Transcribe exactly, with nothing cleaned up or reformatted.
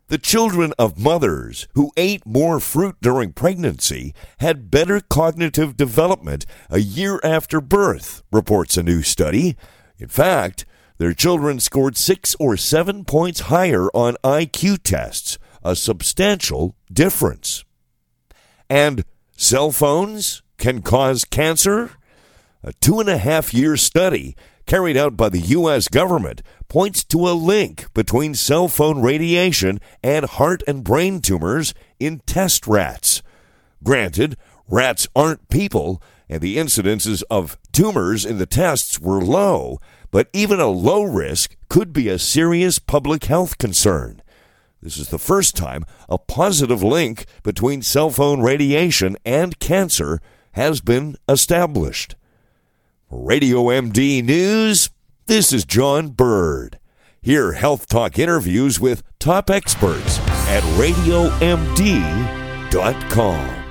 The children of mothers who ate more fruit during pregnancy had better cognitive development a year after birth, reports a new study. In fact, their children scored six or seven points higher on I Q tests, a substantial difference. And cell phones can cause cancer? A two and a half year study carried out by the U S government points to a link between cell phone radiation and heart and brain tumors in test rats. Granted, rats aren't people, and the incidences of tumors in the tests were low, but even a low risk could be a serious public health concern. This is the first time a positive link between cell phone radiation and cancer has been established. For Radio M D News, this is John Bird. Hear Health Talk interviews with top experts at radio m d dot com.